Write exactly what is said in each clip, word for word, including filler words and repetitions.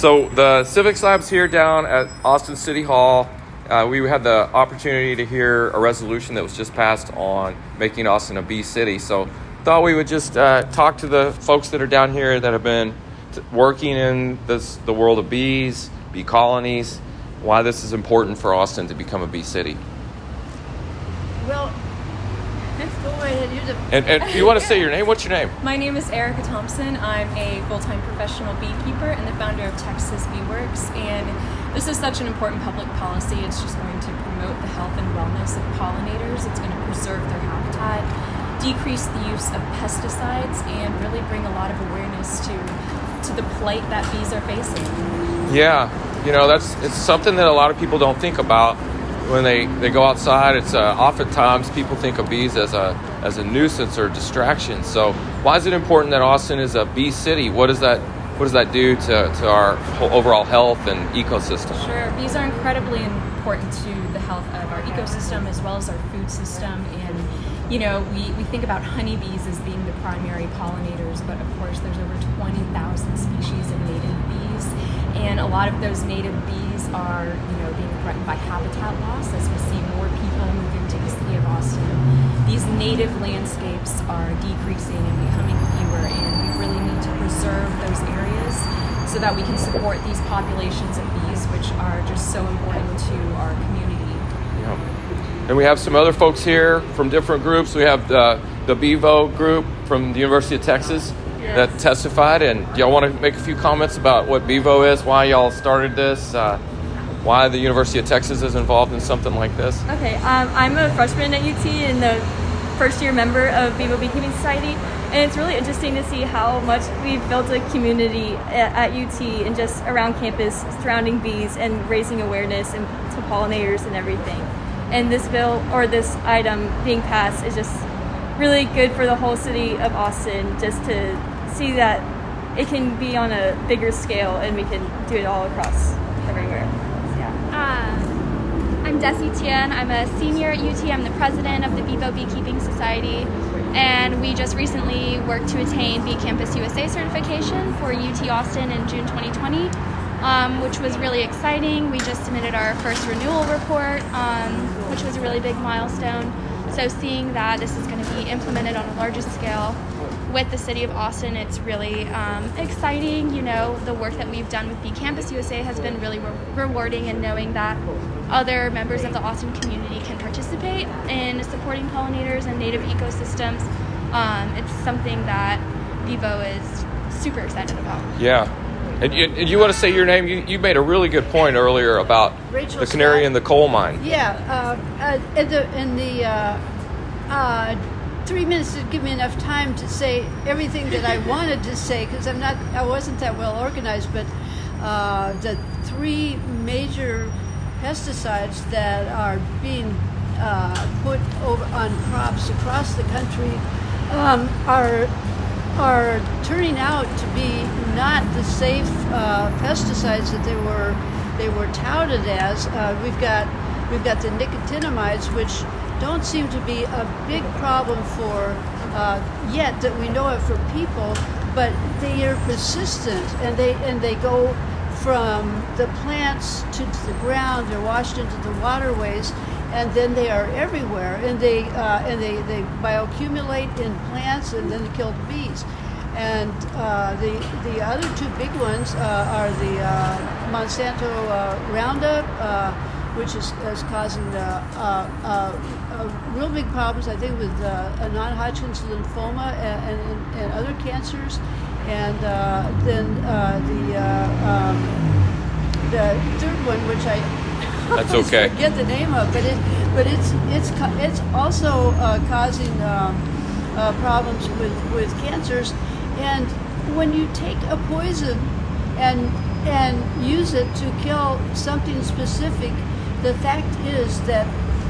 So the Civics Lab's here down at Austin City Hall. Uh, we had the opportunity to hear a resolution that was just passed on making Austin a bee city. So thought we would just uh, talk to the folks that are down here that have been t- working in this the world of bees, bee colonies, why this is important for Austin to become a bee city. Well, let's go right ahead. You're the... And, and you want to say your name? What's your name? My name is Erica Thompson. I'm a full-time professional beekeeper and the founder of Texas Bee Works. And this is such an important public policy. It's just going to promote the health and wellness of pollinators. It's going to preserve their habitat, decrease the use of pesticides, and really bring a lot of awareness to to the plight that bees are facing. Yeah, you know, that's it's something that a lot of people don't think about when they, they go outside. It's uh, oftentimes people think of bees as a as a nuisance or distraction. So why is it important that Austin is a bee city? What does that what does that do to, to our whole overall health and ecosystem? Sure, bees are incredibly important to the health of our ecosystem as well as our food system. And you know, we, we think about honeybees as being the primary pollinators, but of course there's over twenty thousand species of native bees. And a lot of those native bees are, you know, being threatened by habitat loss as we see more people move into the city of Austin. These native landscapes are decreasing and becoming fewer, and we really need to preserve those areas so that we can support these populations of bees, which are just so important to our community. Yeah. And we have some other folks here from different groups. We have the, the Bevo group from the University of Texas. Yes. That testified, and y'all want to make a few comments about what Bevo is, why y'all started this, uh, why the University of Texas is involved in something like this? Okay, um, I'm a freshman at U T and the first year member of Bevo Beekeeping Society, and it's really interesting to see how much we've built a community at, at U T and just around campus surrounding bees and raising awareness and to pollinators and everything. And this bill, or this item being passed, is just really good for the whole city of Austin, just to see that it can be on a bigger scale and we can do it all across everywhere. Yeah. Uh, I'm Desi Tian. I'm a senior at U T. I'm the president of the Bevo Beekeeping Society, and we just recently worked to attain Bee Campus U S A certification for U T Austin in June twenty twenty, um, which was really exciting. We just submitted our first renewal report, um, which was a really big milestone. So seeing that this is going to be implemented on a larger scale with the city of Austin, it's really um, exciting. You know, the work that we've done with Bee Campus U S A has been really re- rewarding, and knowing that other members of the Austin community can participate in supporting pollinators and native ecosystems. Um, it's something that Bevo is super excited about. Yeah. And you, and you want to say your name? You, you made a really good point earlier about Rachel the canary Scott. in the coal mine. Yeah, uh, uh, in the, in the uh, uh, three minutes didn't give me enough time to say everything that I wanted to say, because I'm not, I wasn't that well organized. But uh, the three major pesticides that are being uh, put over on crops across the country um, are are turning out to be not the safe uh, pesticides that they were they were touted as. Uh, we've got we've got the nicotinamides, which don't seem to be a big problem for uh, yet that we know of for people, but they are persistent, and they and they go from the plants to, to the ground. They're washed into the waterways, and then they are everywhere, and they uh, and they, they bioaccumulate in plants and then kill the bees. And uh, the the other two big ones uh, are the uh, Monsanto uh, Roundup, uh, which is, is causing uh, uh, uh, uh, real big problems, I think, with uh, non-Hodgkin's lymphoma and, and, and other cancers. And uh, then uh, the uh, um, the third one, which I That's okay. forget the name of, but it but it's it's it's also uh, causing um, uh, problems with, with cancers. And when you take a poison and and use it to kill something specific, the fact is that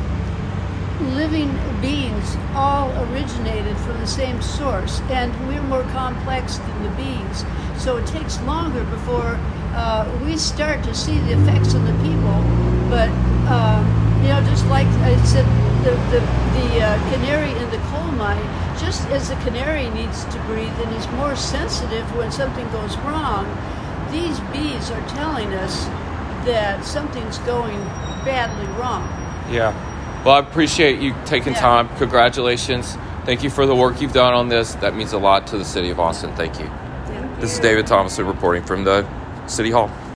living beings all originated from the same source, and we're more complex than the beings. So it takes longer before uh, we start to see the effects on the people. But um, you know, just like I said, the the, the uh, canary in the coal mine, just as the canary needs to breathe and is more sensitive when something goes wrong, these bees are telling us that something's going badly wrong. Yeah. Well, I appreciate you taking Yeah. time. Congratulations. Thank you for the work you've done on this. That means a lot to the city of Austin. Thank you. This is David Thomason reporting from the City Hall.